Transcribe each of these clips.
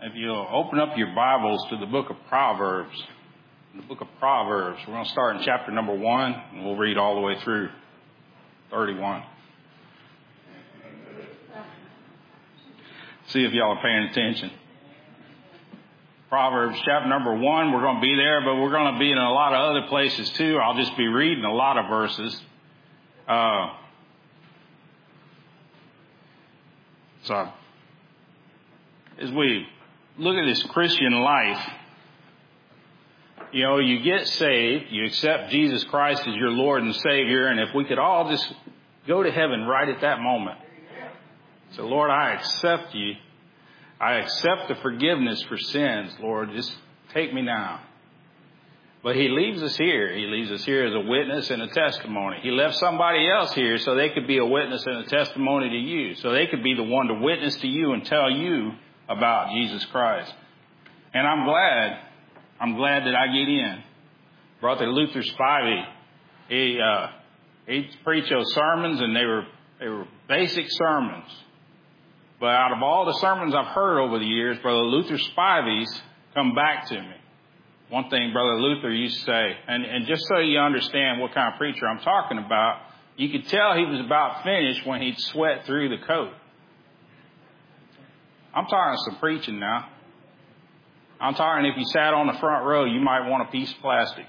If you'll open up your Bibles to the book of Proverbs. The book of Proverbs. We're going to start in chapter number 1, and we'll read all the way through 31. See if y'all are paying attention. Proverbs chapter number 1, we're going to be there, but we're going to be in a lot of other places too. I'll just be reading a lot of verses. So, as we look at this Christian life, you know, you get saved, you accept Jesus Christ as your Lord and Savior, and if we could all just go to heaven right at that moment. So, Lord, I accept you. I accept the forgiveness for sins, Lord. Just take me now. But he leaves us here. He leaves us here as a witness and a testimony. He left somebody else here so they could be a witness and a testimony to you. So they could be the one to witness to you and tell you about Jesus Christ. And I'm glad that I get in. Brother Luther Spivey, he preached those sermons, and they were basic sermons. But out of all the sermons I've heard over the years, Brother Luther Spivey's come back to me. One thing Brother Luther used to say, and just so you understand what kind of preacher I'm talking about, you could tell he was about finished when he'd sweat through the coat. I'm talking some preaching now. I'm talking if you sat on the front row, you might want a piece of plastic.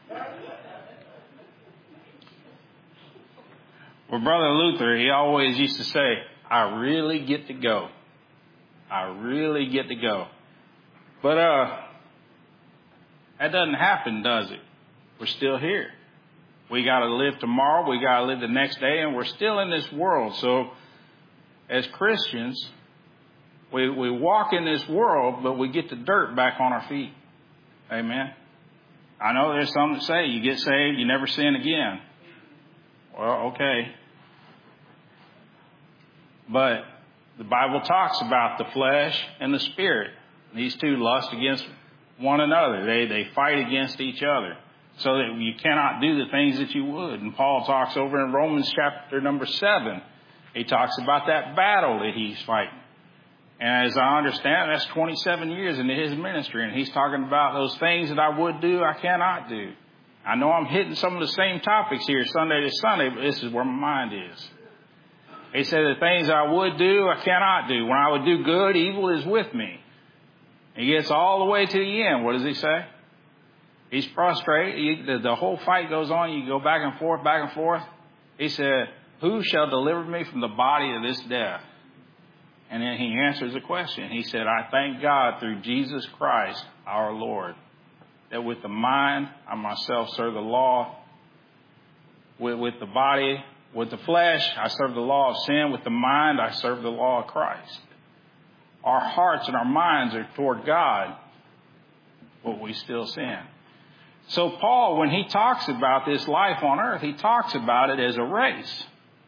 Well, Brother Luther, he always used to say, I really get to go. I really get to go. But that doesn't happen, does it? We're still here. We got to live tomorrow. We got to live the next day, and we're still in this world. So as Christians, we walk in this world, but we get the dirt back on our feet. Amen. I know there's some that say you get saved, you never sin again. Well, okay. But the Bible talks about the flesh and the spirit. These two lust against one another. They fight against each other so that you cannot do the things that you would. And Paul talks over in Romans chapter number 7. He talks about that battle that he's fighting. And as I understand, that's 27 years into his ministry. And he's talking about those things that I would do, I cannot do. I know I'm hitting some of the same topics here Sunday to Sunday, but this is where my mind is. He said the things I would do, I cannot do. When I would do good, evil is with me. He gets all the way to the end. What does he say? He's frustrated. The whole fight goes on. You go back and forth, back and forth. He said, who shall deliver me from the body of this death? And then he answers the question. He said, I thank God through Jesus Christ, our Lord, that with the mind, I myself serve the law. With the body, with the flesh, I serve the law of sin. With the mind, I serve the law of Christ. Our hearts and our minds are toward God, but we still sin. So Paul, when he talks about this life on earth, he talks about it as a race.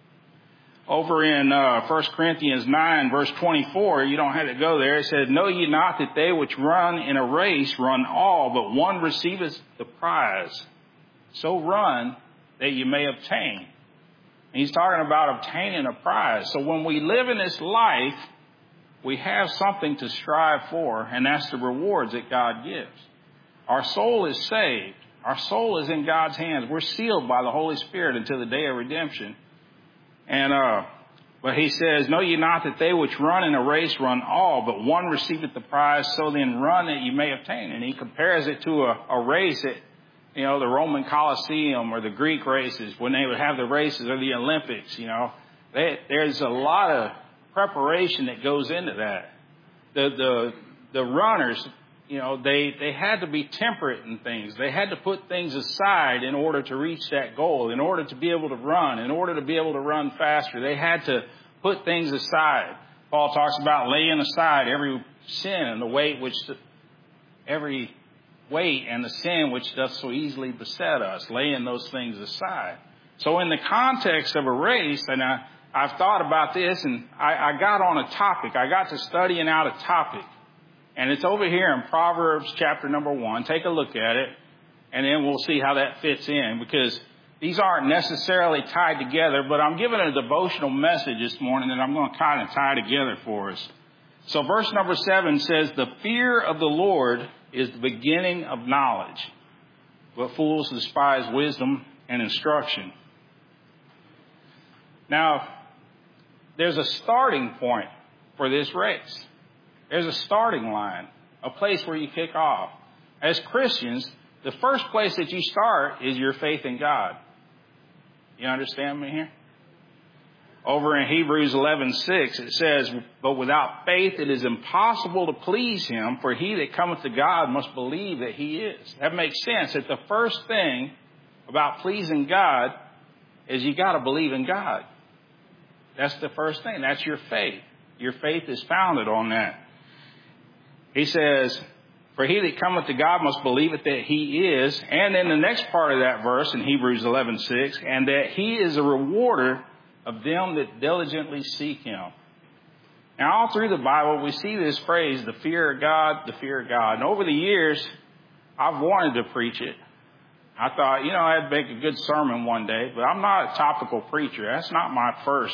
Over in 1 Corinthians 9, verse 24, you don't have to go there. It says, know ye not that they which run in a race run all, but one receiveth the prize. So run that you may obtain. And he's talking about obtaining a prize. So when we live in this life, we have something to strive for, and that's the rewards that God gives. Our soul is saved. Our soul is in God's hands. We're sealed by the Holy Spirit until the day of redemption. And but he says, know ye not that they which run in a race run all, but one receiveth the prize, so then run that you may obtain. And he compares it to a race that, you know, the Roman Colosseum or the Greek races, when they would have the races or the Olympics, you know. There's a lot of preparation that goes into that. The runners, you know, they had to be temperate in things. They had to put things aside in order to reach that goal, in order to be able to run, in order to be able to run faster. They had to put things aside. Paul talks about laying aside every sin and the weight every weight and the sin which doth so easily beset us, laying those things aside. So in the context of a race, and I've thought about this, and I got on a topic. I got to studying out a topic. And it's over here in Proverbs chapter number 1. Take a look at it, and then we'll see how that fits in, because these aren't necessarily tied together, but I'm giving a devotional message this morning that I'm going to kind of tie together for us. So verse number 7 says, the fear of the Lord is the beginning of knowledge, but fools despise wisdom and instruction. Now, there's a starting point for this race. There's a starting line, a place where you kick off. As Christians, the first place that you start is your faith in God. You understand me here? Over in Hebrews 11:6, it says, but without faith it is impossible to please him, for he that cometh to God must believe that he is. That makes sense. That the first thing about pleasing God is you got to believe in God. That's the first thing. That's your faith. Your faith is founded on that. He says, for he that cometh to God must believe it that he is. And then the next part of that verse in Hebrews 11:6, and that he is a rewarder of them that diligently seek him. Now, all through the Bible, we see this phrase, the fear of God, the fear of God. And over the years, I've wanted to preach it. I thought, I'd make a good sermon one day, but I'm not a topical preacher. That's not my first,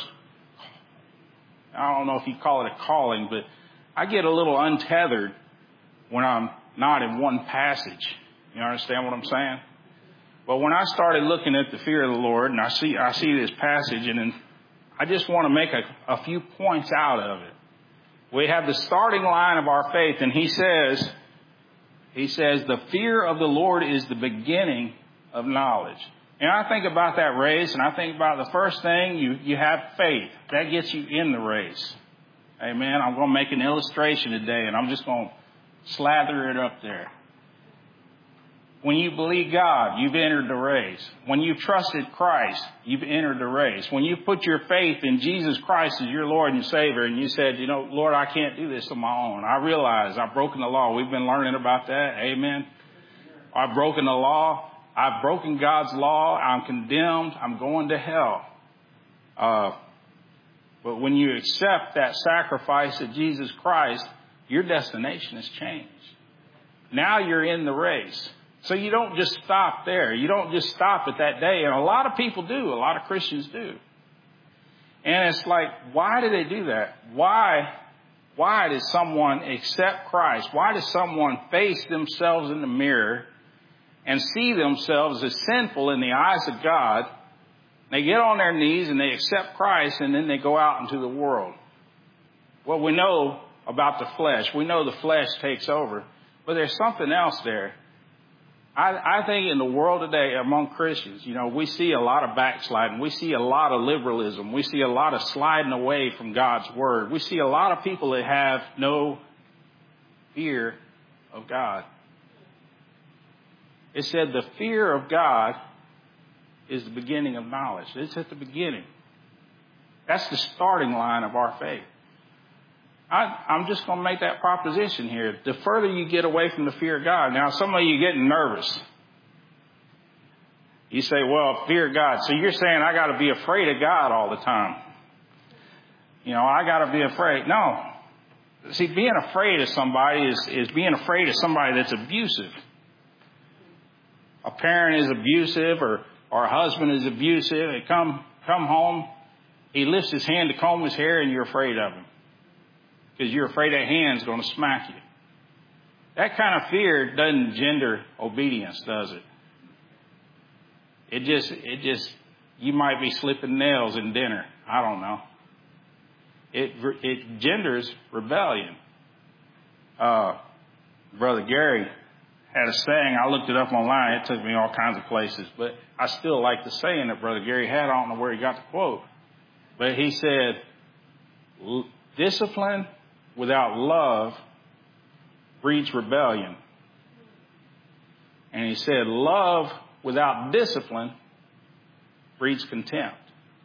I don't know if you call it a calling, but I get a little untethered when I'm not in one passage. You understand what I'm saying? But when I started looking at the fear of the Lord, and I see this passage, and then I just want to make a few points out of it. We have the starting line of our faith, and he says, the fear of the Lord is the beginning of knowledge. And I think about that race, and I think about the first thing, you have faith. That gets you in the race. Amen. I'm going to make an illustration today, and I'm just going to slather it up there. When you believe God, you've entered the race. When you trusted Christ, you've entered the race. When you put your faith in Jesus Christ as your Lord and Savior, and you said, Lord, I can't do this on my own. I realize I've broken the law. We've been learning about that. Amen. I've broken the law. I've broken God's law. I'm condemned. I'm going to hell. But when you accept that sacrifice of Jesus Christ, your destination has changed. Now you're in the race. So you don't just stop there. You don't just stop at that day. And a lot of people do. A lot of Christians do. And it's like, why do they do that? Why does someone accept Christ? Why does someone face themselves in the mirror and see themselves as sinful in the eyes of God? They get on their knees and they accept Christ, and then they go out into the world. Well, we know about the flesh. We know the flesh takes over. But there's something else there. I think in the world today, among Christians, we see a lot of backsliding. We see a lot of liberalism. We see a lot of sliding away from God's word. We see a lot of people that have no fear of God. It said the fear of God is the beginning of knowledge. It's at the beginning. That's the starting line of our faith. I'm just going to make that proposition here. The further you get away from the fear of God. Now, some of you getting nervous. You say, well, fear of God. So you're saying I got to be afraid of God all the time. I got to be afraid. No. See, being afraid of somebody is being afraid of somebody that's abusive. A parent is abusive, or a husband is abusive. They come home, he lifts his hand to comb his hair, and you're afraid of him. Because you're afraid that hand's going to smack you. That kind of fear doesn't gender obedience, does it? It just, you might be slipping nails in dinner. I don't know. It genders rebellion. Brother Gary had a saying. I looked it up online. It took me all kinds of places. But I still like the saying that Brother Gary had. I don't know where he got the quote. But he said, discipline without love breeds rebellion. And he said, love without discipline breeds contempt.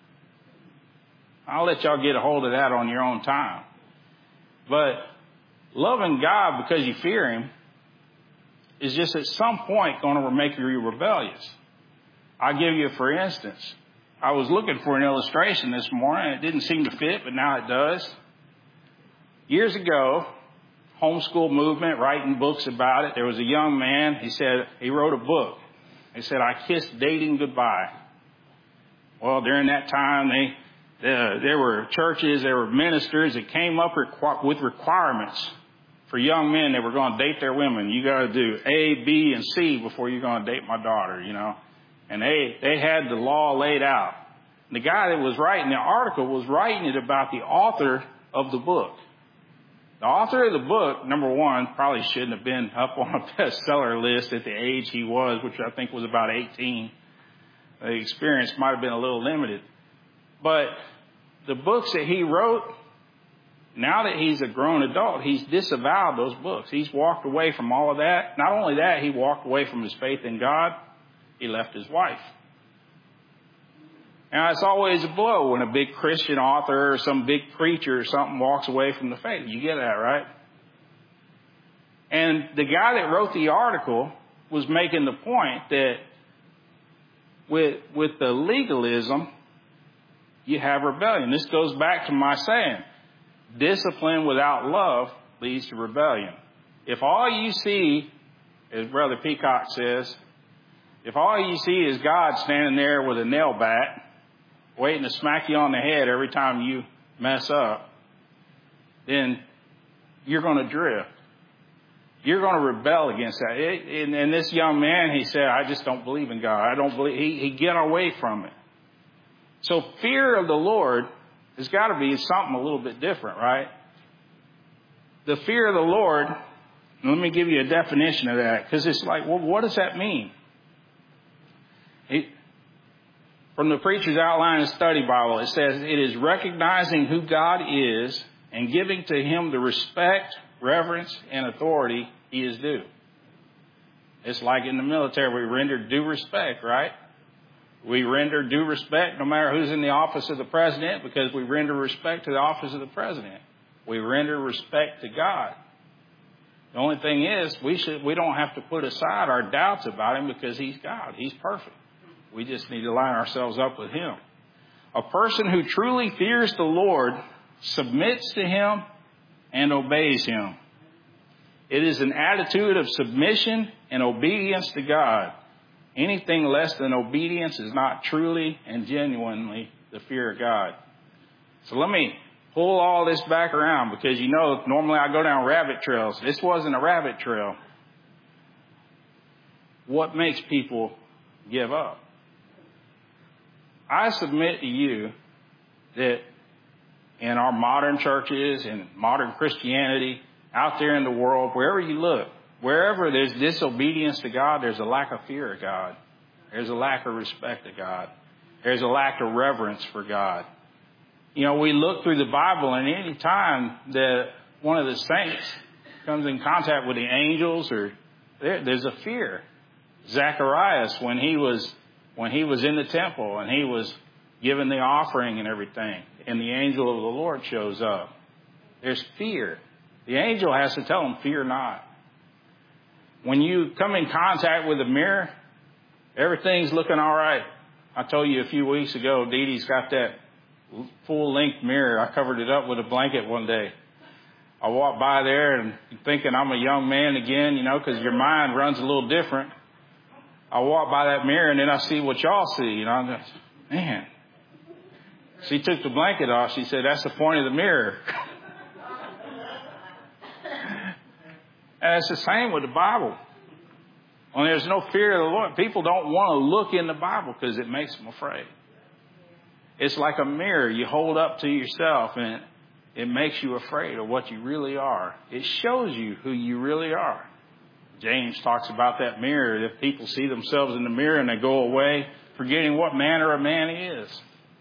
I'll let y'all get a hold of that on your own time. But loving God because you fear him is just at some point going to make you rebellious. I'll give you, for instance, I was looking for an illustration this morning. It didn't seem to fit, but now it does. Years ago, homeschool movement, writing books about it. There was a young man. He wrote a book. He said, I kissed dating goodbye. Well, during that time, There were churches, there were ministers that came up with requirements for young men that were going to date their women. You got to do A, B, and C before you're going to date my daughter, you know. And they had the law laid out. And the guy that was writing the article was writing it about the author of the book. The author of the book, number one, probably shouldn't have been up on a bestseller list at the age he was, which I think was about 18. The experience might have been a little limited. But the books that he wrote, now that he's a grown adult, he's disavowed those books. He's walked away from all of that. Not only that, he walked away from his faith in God. He left his wife. Now, it's always a blow when a big Christian author or some big preacher or something walks away from the faith. You get that, right? And the guy that wrote the article was making the point that with the legalism, you have rebellion. This goes back to my saying, discipline without love leads to rebellion. If all you see, as Brother Peacock says, if all you see is God standing there with a nail bat, waiting to smack you on the head every time you mess up, then you're going to drift. You're going to rebel against that. And this young man, he said, I just don't believe in God. I don't believe. He get away from it. So fear of the Lord has got to be something a little bit different, right? The fear of the Lord, let me give you a definition of that, because it's like, well, what does that mean? From the Preacher's Outline and Study Bible, it says, it is recognizing who God is and giving to Him the respect, reverence, and authority He is due. It's like in the military, we render due respect, right? We render due respect no matter who's in the office of the president, because we render respect to the office of the president. We render respect to God. The only thing is, we don't have to put aside our doubts about Him, because He's God. He's perfect. We just need to line ourselves up with Him. A person who truly fears the Lord submits to Him and obeys Him. It is an attitude of submission and obedience to God. Anything less than obedience is not truly and genuinely the fear of God. So let me pull all this back around, because you know, normally I go down rabbit trails. This wasn't a rabbit trail. What makes people give up? I submit to you that in our modern churches and modern Christianity, out there in the world, wherever you look, wherever there's disobedience to God, there's a lack of fear of God. There's a lack of respect to God. There's a lack of reverence for God. You know, we look through the Bible, and any time that one of the saints comes in contact with the angels, or there's a fear. Zacharias, when he was in the temple and he was given the offering and everything, and the angel of the Lord shows up, there's fear. The angel has to tell him, fear not. When you come in contact with a mirror, everything's looking all right. I told you a few weeks ago, Dee Dee's got that full-length mirror. I covered it up with a blanket one day. I walked by there and thinking I'm a young man again, you know, because your mind runs a little different. I walk by that mirror, and then I see what y'all see, you know. I'm just, man. She took the blanket off. She said, that's the point of the mirror. And it's the same with the Bible. When there's no fear of the Lord, people don't want to look in the Bible because it makes them afraid. It's like a mirror you hold up to yourself, and it makes you afraid of what you really are. It shows you who you really are. James talks about that mirror. If people see themselves in the mirror and they go away, forgetting what manner of man he is.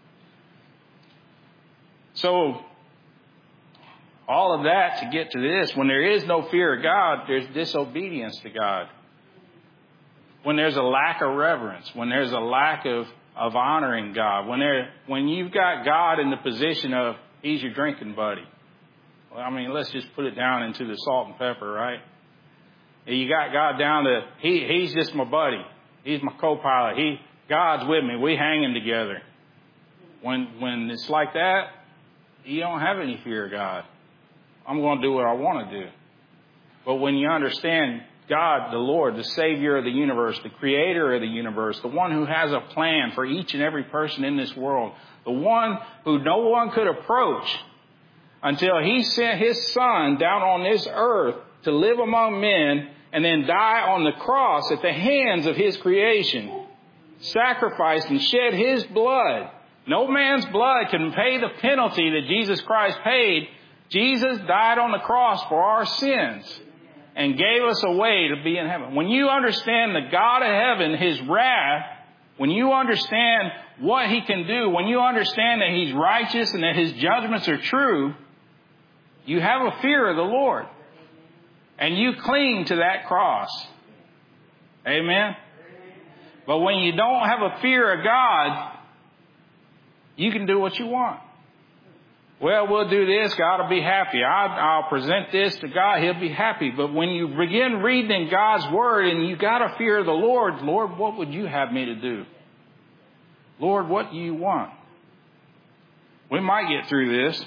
So, all of that to get to this, when there is no fear of God, there's disobedience to God. When there's a lack of reverence, when there's a lack of honoring God, when you've got God in the position of, He's your drinking buddy. Well, I mean, let's just put it down into the salt and pepper, right? You got God down to, He's just my buddy. He's my co-pilot. God's with me. We hanging together. When it's like that, you don't have any fear of God. I'm going to do what I want to do. But when you understand God, the Lord, the Savior of the universe, the Creator of the universe, the one who has a plan for each and every person in this world, the one who no one could approach until He sent His Son down on this earth to live among men and then die on the cross at the hands of His creation, sacrificed and shed His blood. No man's blood can pay the penalty that Jesus Christ paid. Jesus died on the cross for our sins and gave us a way to be in heaven. When you understand the God of heaven, His wrath, when you understand what He can do, when you understand that He's righteous and that His judgments are true, you have a fear of the Lord. And you cling to that cross. Amen? But when you don't have a fear of God, you can do what you want. Well, we'll do this. God will be happy. I'll present this to God. He'll be happy. But when you begin reading God's Word and you got a fear of the Lord, Lord, what would you have me to do? Lord, what do you want? We might get through this.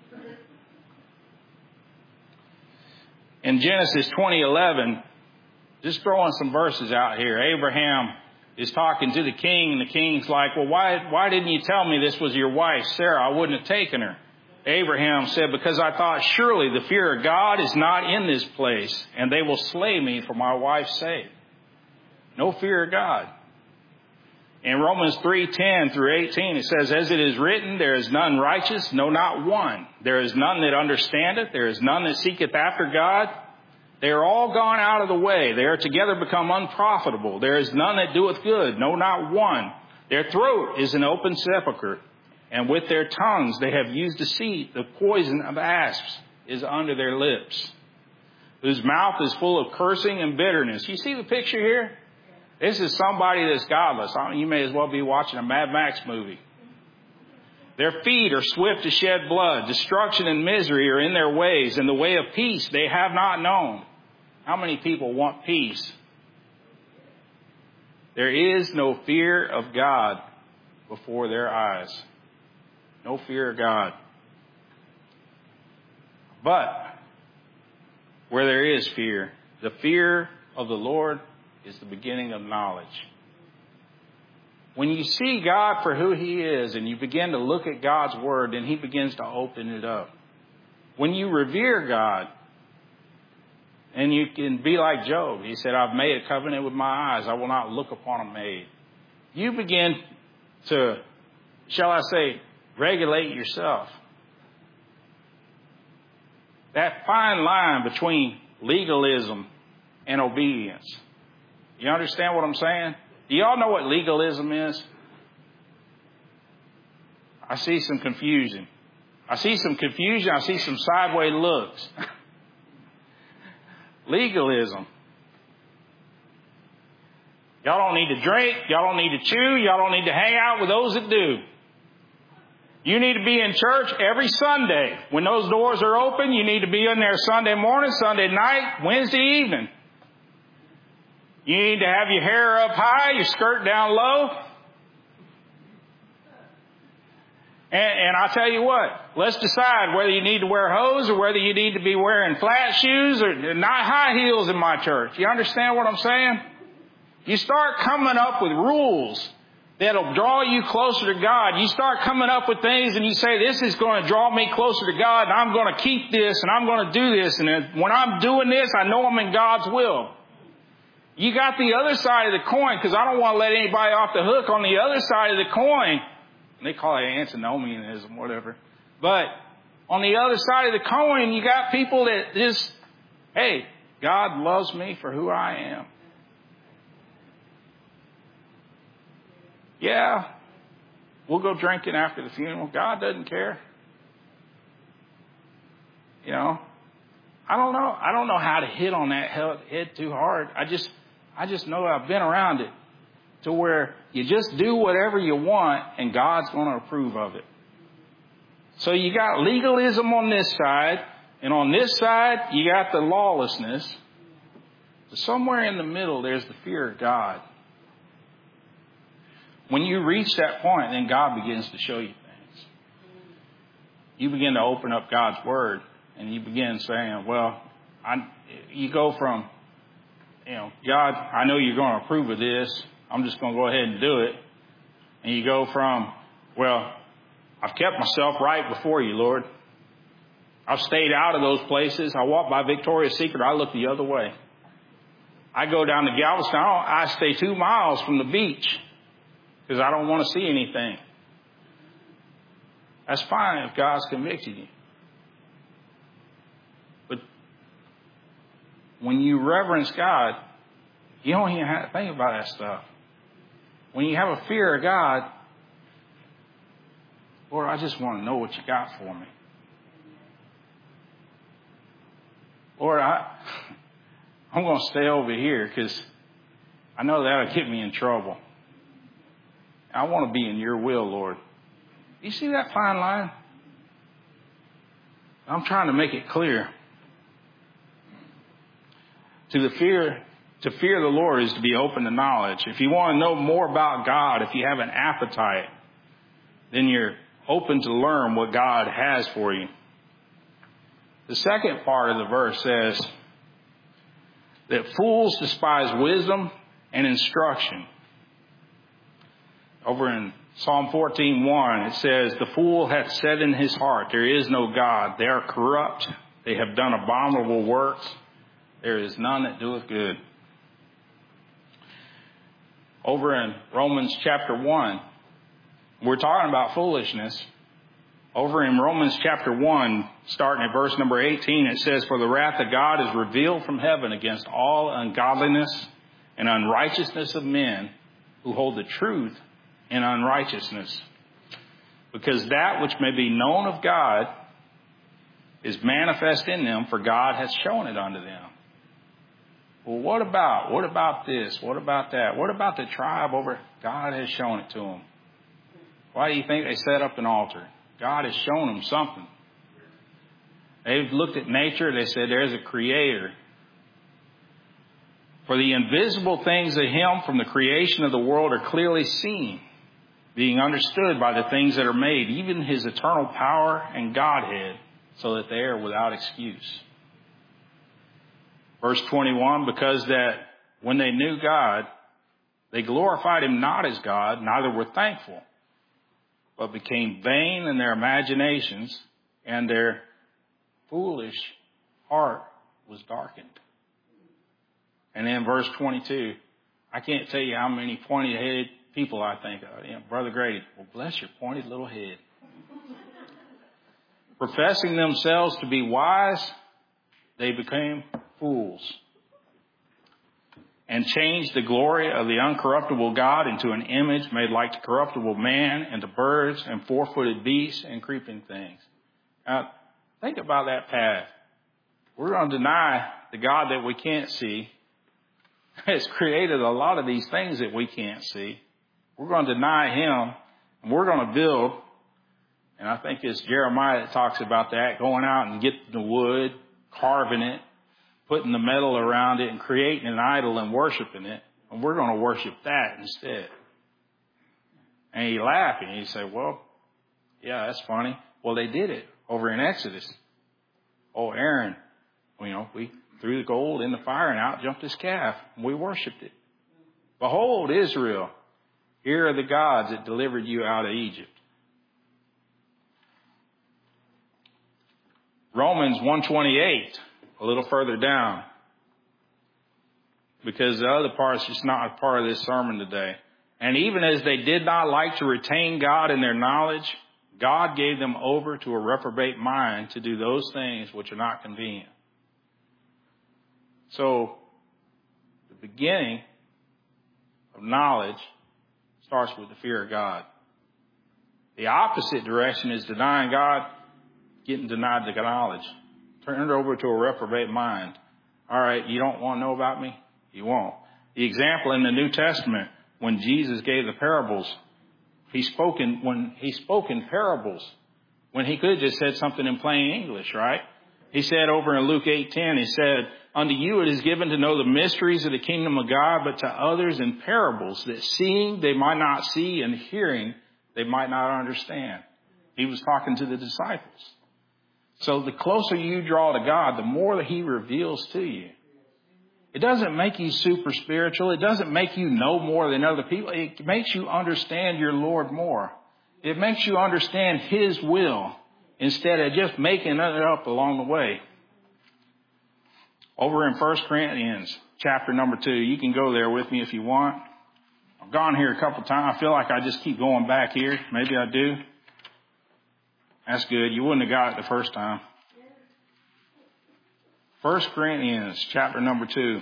In Genesis 20:11, just throwing some verses out here, Abraham is talking to the king, and the king's like, well, why didn't you tell me this was your wife, Sarah? I wouldn't have taken her. Abraham said, because I thought surely the fear of God is not in this place, and they will slay me for my wife's sake. No fear of God. In Romans 3:10 through 18, it says, as it is written, there is none righteous, no, not one. There is none that understandeth. There is none that seeketh after God. They are all gone out of the way. They are together become unprofitable. There is none that doeth good, no, not one. Their throat is an open sepulchre, and with their tongues they have used deceit. The poison of asps is under their lips, whose mouth is full of cursing and bitterness. You see the picture here? This is somebody that's godless. You may as well be watching a Mad Max movie. Their feet are swift to shed blood. Destruction and misery are in their ways, and the way of peace they have not known. How many people want peace? There is no fear of God before their eyes. No fear of God. But where there is fear, the fear of the Lord is the beginning of knowledge. When you see God for who He is and you begin to look at God's Word, then He begins to open it up. When you revere God, and you can be like Job. He said, I've made a covenant with my eyes. I will not look upon a maid. You begin to, shall I say, regulate yourself. That fine line between legalism and obedience. You understand what I'm saying? Do y'all know what legalism is? I see some confusion. I see some sideways looks. Legalism. Y'all don't need to drink. Y'all don't need to chew. Y'all don't need to hang out with those that do. You need to be in church every Sunday. When those doors are open, you need to be in there Sunday morning, Sunday night, Wednesday evening. You need to have your hair up high, your skirt down low. And I'll tell you what, let's decide whether you need to wear hose or whether you need to be wearing flat shoes or not high heels in my church. You understand what I'm saying? You start coming up with rules that'll draw you closer to God. You start coming up with things and you say, this is going to draw me closer to God, and I'm going to keep this and I'm going to do this. And when I'm doing this, I know I'm in God's will. You got the other side of the coin, because I don't want to let anybody off the hook on the other side of the coin. They call it antinomianism, whatever. But on the other side of the coin, you got people that just, hey, God loves me for who I am. Yeah, we'll go drinking after the funeral. God doesn't care. You know, I don't know how to hit on that head too hard. I just know I've been around it to where you just do whatever you want and God's going to approve of it. So you got legalism on this side, and on this side you got the lawlessness. So somewhere in the middle there's the fear of God. When you reach that point, then God begins to show you things. You begin to open up God's Word, and you begin saying, well, you go from God, I know you're going to approve of this. I'm just going to go ahead and do it. And you go from, well, I've kept myself right before you, Lord. I've stayed out of those places. I walk by Victoria's Secret. I look the other way. I go down to Galveston. I stay 2 miles from the beach because I don't want to see anything. That's fine if God's convicted you. But when you reverence God, you don't even have to think about that stuff. When you have a fear of God, Lord, I just want to know what you got for me. Lord, I'm going to stay over here because I know that'll get me in trouble. I want to be in your will, Lord. You see that fine line? I'm trying to make it clear. To fear the Lord is to be open to knowledge. If you want to know more about God, if you have an appetite, then you're open to learn what God has for you. The second part of the verse says that fools despise wisdom and instruction. Over in Psalm 14:1, it says, the fool hath said in his heart, there is no God. They are corrupt. They have done abominable works. There is none that doeth good. Over in Romans chapter 1, we're talking about foolishness. Over in Romans chapter 1, starting at verse number 18, it says, for the wrath of God is revealed from heaven against all ungodliness and unrighteousness of men who hold the truth in unrighteousness. Because that which may be known of God is manifest in them, for God hath shown it unto them. Well, what about this? What about that? What about the tribe over? God has shown it to them. Why do you think they set up an altar? God has shown them something. They've looked at nature. They said there's a creator. For the invisible things of him from the creation of the world are clearly seen, being understood by the things that are made, even his eternal power and Godhead, so that they are without excuse. Verse 21, because that when they knew God, they glorified him not as God, neither were thankful, but became vain in their imaginations, and their foolish heart was darkened. And then verse 22, I can't tell you how many pointed-headed people I think of. Brother Grady, well, bless your pointed little head. Professing themselves to be wise, they became fools, and changed the glory of the uncorruptible God into an image made like the corruptible man, and to birds and four-footed beasts and creeping things. Now, think about that path. We're going to deny the God that we can't see. Has created a lot of these things that we can't see. We're going to deny him, and we're going to build. And I think it's Jeremiah that talks about that, going out and getting the wood, carving it, putting the metal around it, and creating an idol and worshiping it. And we're going to worship that instead. And you laugh and you say, well, yeah, that's funny. Well, they did it over in Exodus. Oh, Aaron, we threw the gold in the fire and out jumped his calf. And we worshiped it. Behold, Israel, here are the gods that delivered you out of Egypt. Romans 1:28, a little further down, because the other part is just not a part of this sermon today. And even as they did not like to retain God in their knowledge, God gave them over to a reprobate mind to do those things which are not convenient. So, the beginning of knowledge starts with the fear of God. The opposite direction is denying God, getting denied the knowledge. Turn it over to a reprobate mind. All right, you don't want to know about me? You won't. The example in the New Testament, when Jesus gave the parables, he spoke in parables, when he could have just said something in plain English, right? He said over in Luke 8:10, he said, unto you it is given to know the mysteries of the kingdom of God, but to others in parables, that seeing they might not see, and hearing they might not understand. He was talking to the disciples. So the closer you draw to God, the more that he reveals to you. It doesn't make you super spiritual. It doesn't make you know more than other people. It makes you understand your Lord more. It makes you understand His will instead of just making it up along the way. Over in 1 Corinthians chapter number 2, you can go there with me if you want. I've gone here a couple times. I feel like I just keep going back here. Maybe I do. That's good. You wouldn't have got it the first time. 1 Corinthians chapter number 2.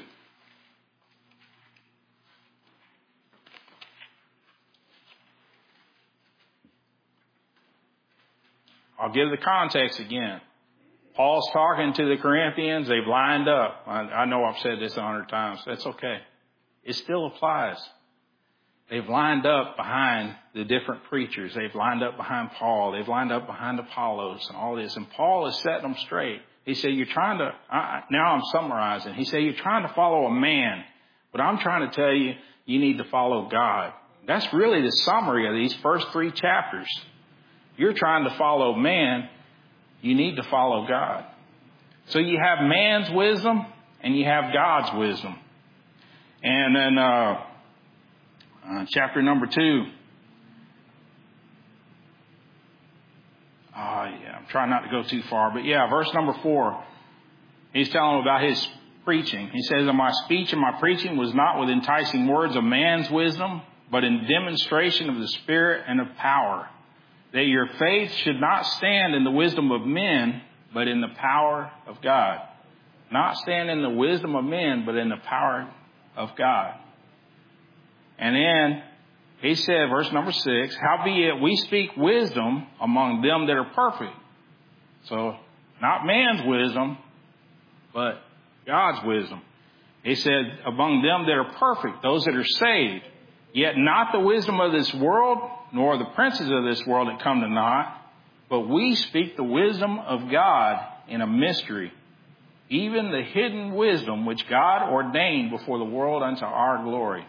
I'll give the context again. Paul's talking to the Corinthians. They've lined up. I know I've said this 100 times. That's okay. It still applies. They've lined up behind the different preachers. They've lined up behind Paul. They've lined up behind Apollos and all this. And Paul is setting them straight. He said, you're trying to, now I'm summarizing. He said, you're trying to follow a man, but I'm trying to tell you, you need to follow God. That's really the summary of these first 3 chapters. You're trying to follow man, you need to follow God. So you have man's wisdom and you have God's wisdom. And then, chapter number 2. I'm trying not to go too far, but verse number 4. He's telling them about his preaching. He says, and my speech and my preaching was not with enticing words of man's wisdom, but in demonstration of the Spirit and of power, that your faith should not stand in the wisdom of men, but in the power of God. Not stand in the wisdom of men, but in the power of God. And then he said, verse number 6, howbeit we speak wisdom among them that are perfect. So not man's wisdom, but God's wisdom. He said, among them that are perfect, those that are saved, yet not the wisdom of this world, nor the princes of this world that come to naught, but we speak the wisdom of God in a mystery, even the hidden wisdom which God ordained before the world unto our glory.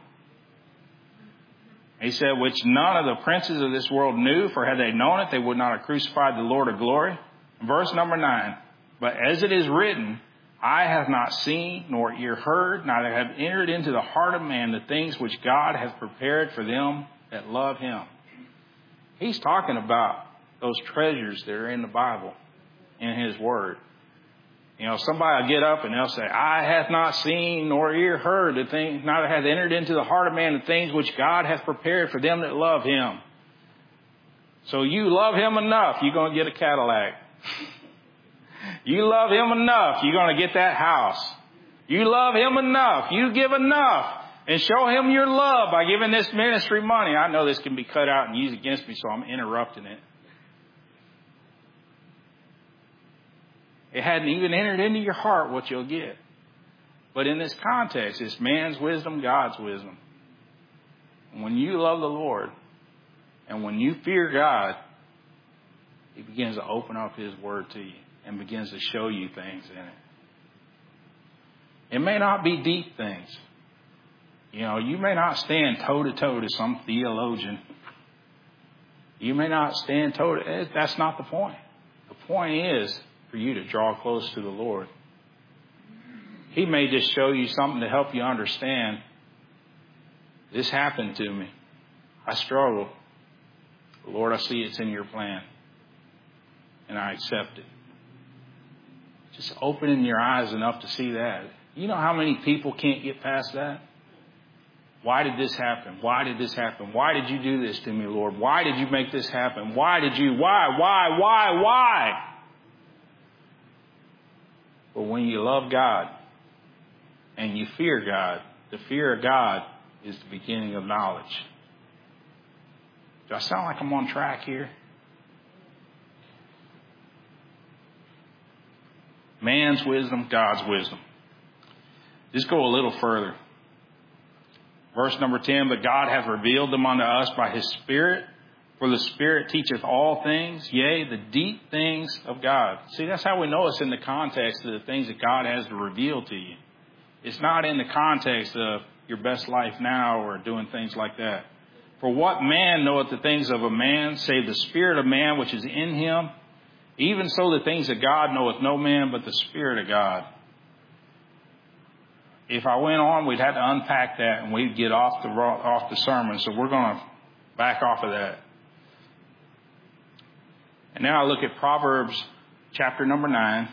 He said, which none of the princes of this world knew, for had they known it, they would not have crucified the Lord of glory. Verse number 9, but as it is written, eye hath not seen, nor ear heard, neither have entered into the heart of man the things which God hath prepared for them that love Him. He's talking about those treasures that are in the Bible, in His Word. You know, somebody will get up and they'll say, eye hath not seen, nor ear heard the things, neither hath entered into the heart of man the things which God hath prepared for them that love Him. So you love Him enough, you're going to get a Cadillac. You love Him enough, you're going to get that house. You love Him enough, you give enough, and show Him your love by giving this ministry money. I know this can be cut out and used against me, so I'm interrupting it. It hadn't even entered into your heart what you'll get. But in this context, it's man's wisdom, God's wisdom. And when you love the Lord and when you fear God, He begins to open up His Word to you and begins to show you things in it. It may not be deep things. You know, you may not stand toe-to-toe to some theologian. You may not stand toe-to-toe. That's not the point. The point is for you to draw close to the Lord. He may just show you something to help you understand. This happened to me. I struggle. Lord, I see it's in your plan. And I accept it. Just opening your eyes enough to see that. You know how many people can't get past that? Why did this happen? Why did this happen? Why did you do this to me, Lord? Why did you make this happen? Why? But when you love God and you fear God, the fear of God is the beginning of knowledge. Do I sound like I'm on track here? Man's wisdom, God's wisdom. Just go a little further. Verse number 10, but God hath revealed them unto us by His Spirit, for the Spirit teacheth all things, yea, the deep things of God. See, that's how we know it's in the context of the things that God has to reveal to you. It's not in the context of your best life now or doing things like that. For what man knoweth the things of a man, save the Spirit of man which is in him? Even so the things of God knoweth no man but the Spirit of God. if I went on, we'd have to unpack that and we'd get off the sermon. So we're going to back off of that. And now I look at Proverbs chapter number 9.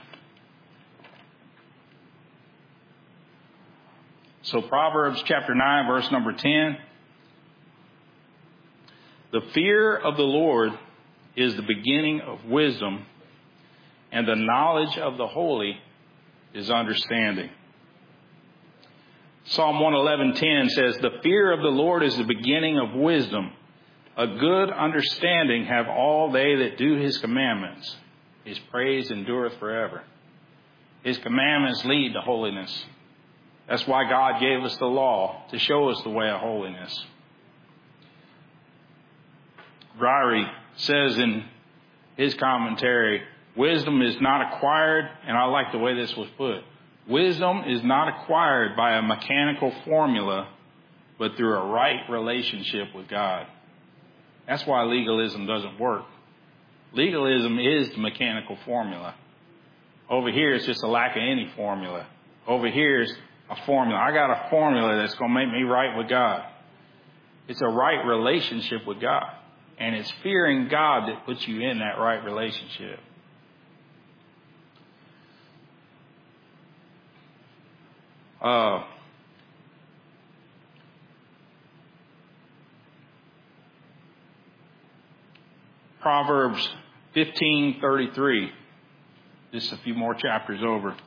So Proverbs chapter 9, verse number 10. The fear of the Lord is the beginning of wisdom, and the knowledge of the holy is understanding. Psalm 111:10 says, the fear of the Lord is the beginning of wisdom. A good understanding have all they that do his commandments. His praise endureth forever. His commandments lead to holiness. That's why God gave us the law, to show us the way of holiness. Ryrie says in his commentary, wisdom is not acquired, and I like the way this was put. Wisdom is not acquired by a mechanical formula, but through a right relationship with God. That's why legalism doesn't work. Legalism is the mechanical formula. Over here, it's just a lack of any formula. Over here is a formula. I got a formula that's going to make me right with God. It's a right relationship with God. And it's fearing God that puts you in that right relationship. Proverbs 15:33. Just a few more chapters over.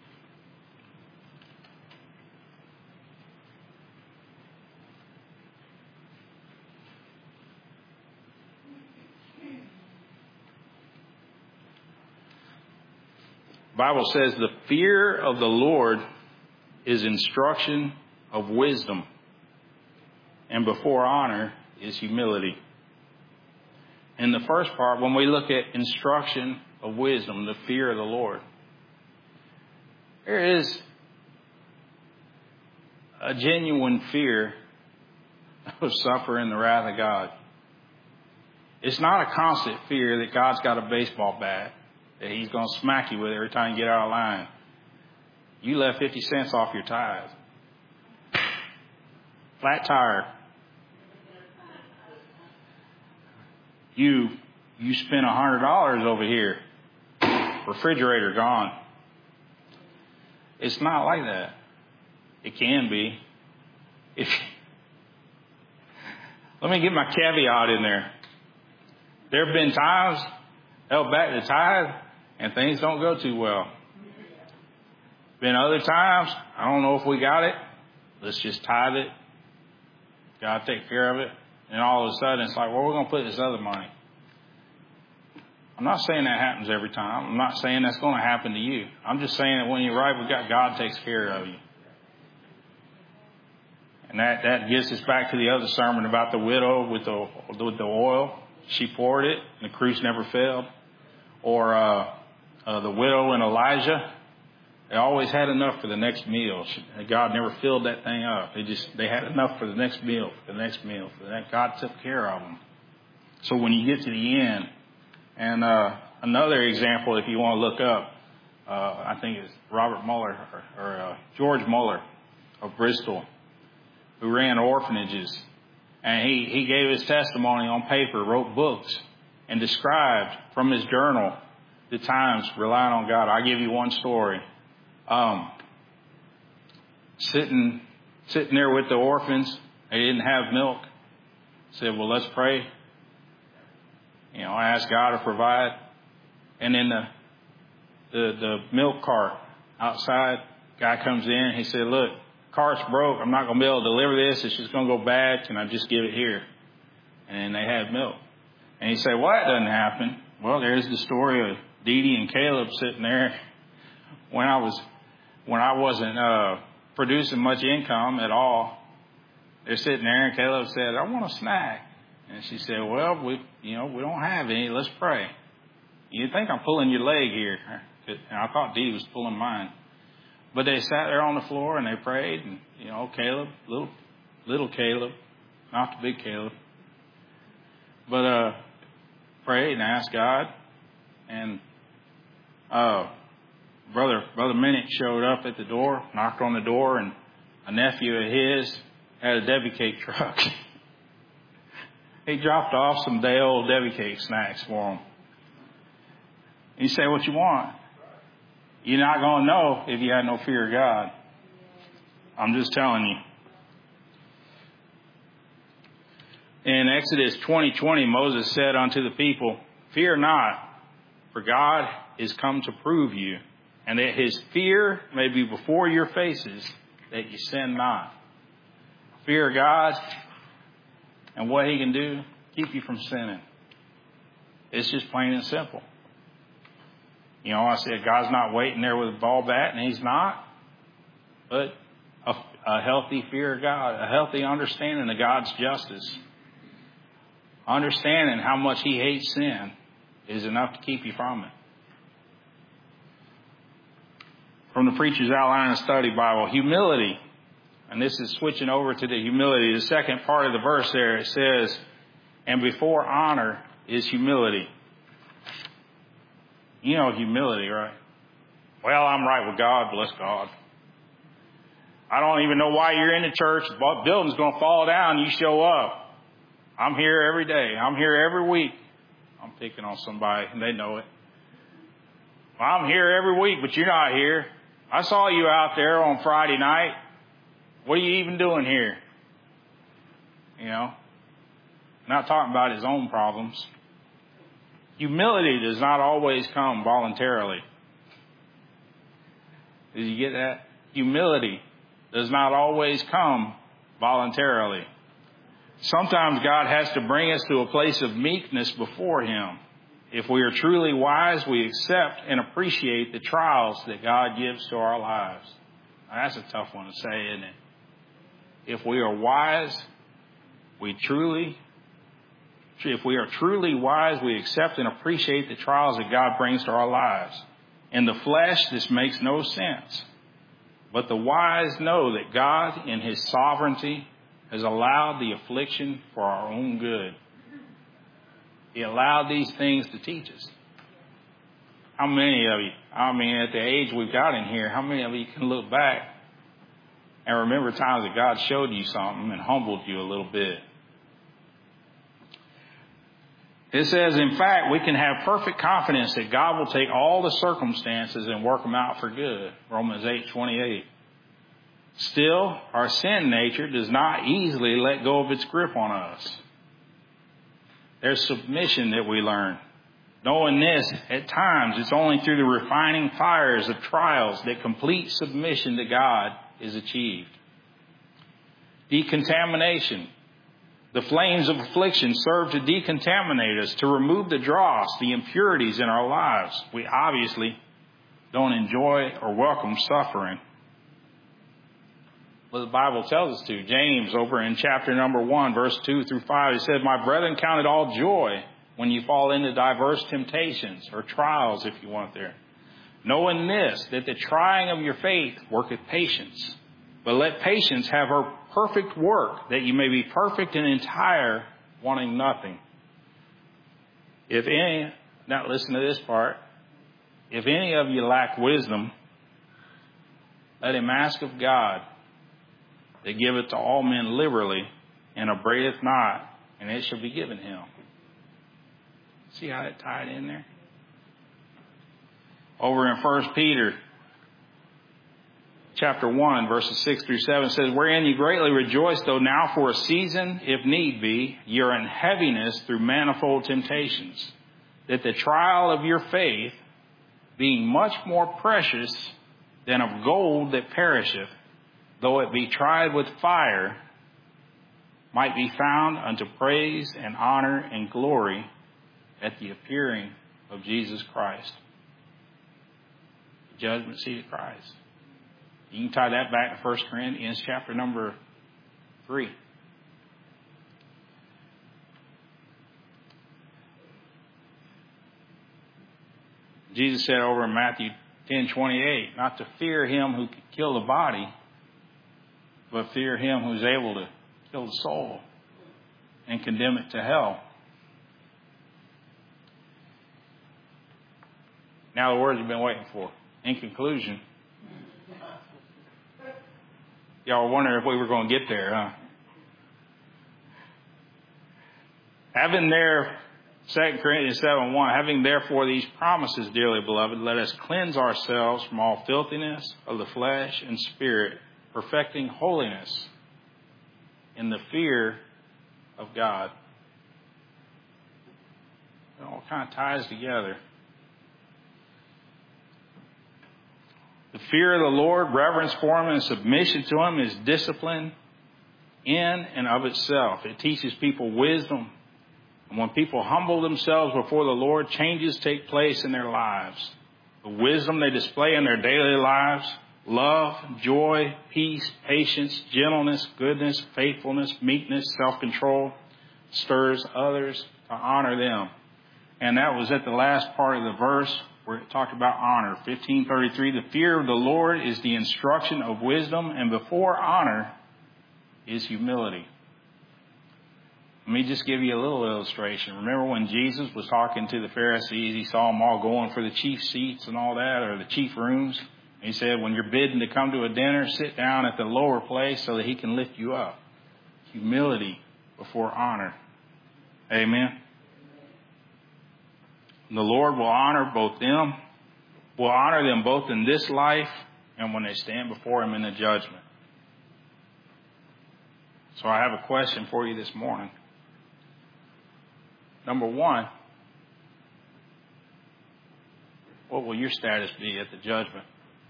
The Bible says the fear of the Lord is instruction of wisdom, and before honor is humility. In the first part, when we look at instruction of wisdom, the fear of the Lord, there is a genuine fear of suffering the wrath of God. It's not a constant fear that God's got a baseball bat that he's going to smack you with every time you get out of line. You left 50 cents off your tires. Flat tire. You spent $100 over here. Refrigerator gone. It's not like that. It can be. Let me get my caveat in there. There have been times held back the tithe and things don't go too well. Been other times, I don't know if we got it. Let's just tithe it. God take care of it. And all of a sudden it's like, well, we're going to put this other money. I'm not saying that happens every time. I'm not saying that's going to happen to you. I'm just saying that when you're right with God takes care of you. And that gets us back to the other sermon about the widow with the oil. She poured it, and the cruse never failed. Or the widow and Elijah, they always had enough for the next meal. God never filled that thing up. They had enough for the next meal, for the next meal, for the next. God took care of them. So when you get to the end, and another example, if you want to look up, I think it's Robert Muller or George Muller of Bristol, who ran orphanages. And he gave his testimony on paper, wrote books, and described from his journal the times relying on God. I'll give you one story. Sitting there with the orphans, they didn't have milk. Said, well, let's pray. I asked God to provide. And then the milk cart outside, guy comes in. He said, look, cart's broke. I'm not going to be able to deliver this. It's just going to go bad. Can I just give it here? And they had milk. And he said, well, that doesn't happen. Well, there's the story of Dee Dee and Caleb sitting there when I wasn't producing much income at all. They're sitting there, and Caleb said, I want a snack. And she said, well, we don't have any. Let's pray. You think I'm pulling your leg here. And I thought Dee was pulling mine. But they sat there on the floor and they prayed. And, Caleb, little Caleb, not the big Caleb. But prayed and asked God. And Brother Minnick showed up at the door, knocked on the door, and a nephew of his had a Debbie cake truck. He dropped off some day old Debbie cake snacks for him. And you say, what you want? You're not going to know if you had no fear of God. I'm just telling you. In Exodus 20:20, Moses said unto the people, fear not, for God is come to prove you, and that his fear may be before your faces, that you sin not. Fear God, and what he can do, keep you from sinning. It's just plain and simple. You know, I said God's not waiting there with a ball bat, and he's not. But a healthy fear of God, a healthy understanding of God's justice, understanding how much he hates sin is enough to keep you from it. From the Preacher's Outline and Study Bible, humility. And this is switching over to the humility. The second part of the verse there, it says, and before honor is humility. You know humility, right? Well, I'm right with God, bless God. I don't even know why you're in the church. The building's going to fall down. You show up. I'm here every day. I'm here every week. I'm picking on somebody, and they know it. Well, I'm here every week, but you're not here. I saw you out there on Friday night. What are you even doing here? You know, not talking about his own problems. Humility does not always come voluntarily. Did you get that? Humility does not always come voluntarily. Sometimes God has to bring us to a place of meekness before him. If we are truly wise, we accept and appreciate the trials that God gives to our lives. Now, that's a tough one to say, isn't it? If we are wise, if we are truly wise, we accept and appreciate the trials that God brings to our lives. In the flesh, this makes no sense. But the wise know that God, in his sovereignty, has allowed the affliction for our own good. He allowed these things to teach us. How many of you, at the age we've got in here, how many of you can look back and remember times that God showed you something and humbled you a little bit? It says, in fact, we can have perfect confidence that God will take all the circumstances and work them out for good. Romans 8:28. Still, our sin nature does not easily let go of its grip on us. There's submission that we learn. Knowing this, at times, it's only through the refining fires of trials that complete submission to God is achieved. Decontamination. The flames of affliction serve to decontaminate us, to remove the dross, the impurities in our lives. We obviously don't enjoy or welcome suffering. But the Bible tells us to. James, over in chapter number 1, verse 2 through 5, he said, my brethren, count it all joy when you fall into diverse temptations, or trials, if you want there. Knowing this, that the trying of your faith worketh patience. But let patience have her perfect work, that you may be perfect and entire, wanting nothing. Now listen to this part. If any of you lack wisdom, let him ask of God, that giveth to all men liberally, and upbraideth not, and it shall be given him. See how that tied in there? Over in 1 Peter chapter 1, verses 6 through 7 says, wherein you greatly rejoice, though now for a season, if need be, you're in heaviness through manifold temptations, that the trial of your faith, being much more precious than of gold that perisheth, though it be tried with fire, might be found unto praise and honor and glory at the appearing of Jesus Christ. The judgment seat of Christ. You can tie that back to 1 Corinthians chapter number 3. Jesus said over in Matthew 10:28, not to fear him who can kill the body, but fear him who's able to kill the soul and condemn it to hell. Now the words you've been waiting for. In conclusion, y'all were wondering if we were going to get there, huh? Having there, 2 Corinthians 7:1, having therefore these promises, dearly beloved, let us cleanse ourselves from all filthiness of the flesh and spirit, perfecting holiness in the fear of God. It all kind of ties together. The fear of the Lord, reverence for Him, and submission to Him is discipline in and of itself. It teaches people wisdom. And when people humble themselves before the Lord, changes take place in their lives. The wisdom they display in their daily lives, love, joy, peace, patience, gentleness, goodness, faithfulness, meekness, self-control, stirs others to honor them. And that was at the last part of the verse where it talked about honor. 15:33, the fear of the Lord is the instruction of wisdom, and before honor is humility. Let me just give you a little illustration. Remember when Jesus was talking to the Pharisees, he saw them all going for the chief seats and all that, or the chief rooms. He said, when you're bidden to come to a dinner, sit down at the lower place so that he can lift you up. Humility before honor. Amen. And the Lord will honor them both in this life and when they stand before Him in the judgment. So I have a question for you this morning. Number one, what will your status be at the judgment?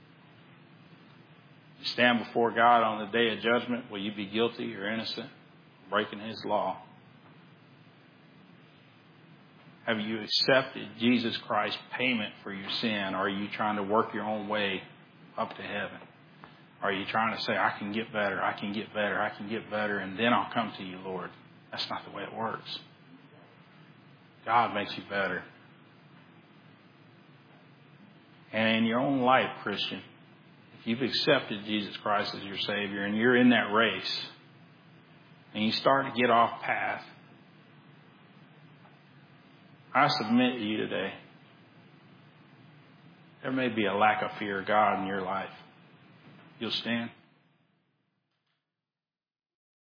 You stand before God on the day of judgment, will you be guilty or innocent, breaking His law? Have you accepted Jesus Christ's payment for your sin? Or are you trying to work your own way up to heaven? Are you trying to say, I can get better, I can get better, I can get better, and then I'll come to you, Lord? That's not the way it works. God makes you better. And in your own life, Christian, if you've accepted Jesus Christ as your Savior and you're in that race and you start to get off path, I submit to you today, there may be a lack of fear of God in your life. You'll stand.